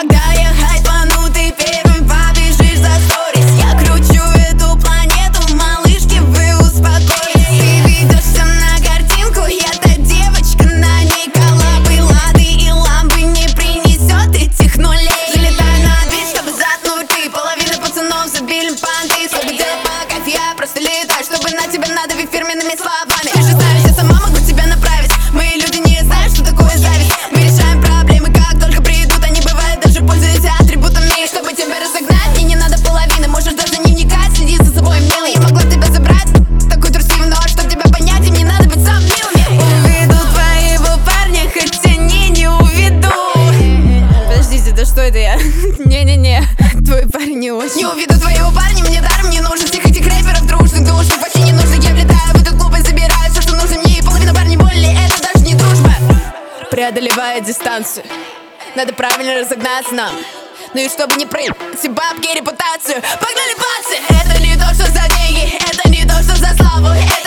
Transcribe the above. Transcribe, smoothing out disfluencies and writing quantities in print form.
Когда я хайпану, ты первым побежишь за сторис. Я кручу эту планету, малышки, вы успокойтесь. Ты ведешься на картинку, я та девочка, на ней коллабы, лады и ламбы не принесет этих нулей. Залетаю на бит, чтобы заткнуть ты. Половина пацанов забили панты. Свой дел по кайф, я просто летаю, чтобы на тебя надавить фирменными словами. Ты же знаешь, я сама могу тебя направить. Мои люди не знают, что такое зависть. Мы решаем проблемы, как только придут. Они бывают, даже пользуясь атрибутами. Чтобы тебя разогнать, мне не надо половины. Можешь даже не вникать, следи за собой, милый. Я могла тебя забрать, такой трусливый, но чтоб тебя понять, им не надо быть сам милыми. Уведу твоего парня, хотя не уведу. Подождите, да что это я? Не-не-не, твой парень не очень. Не уведу твоего парня, мне даром не нужен. Всех этих рэперов дружных душных вообще не нужно. Я влетаю в эту клуб и забираю все, что нужно мне. И половина парней более, это даже не дружба. Преодолевая дистанцию, надо правильно разогнаться нам. Ну и чтобы не проебать бабки и репутацию. Погнали, пацы! Это не то, что за деньги, это не то, что за славу.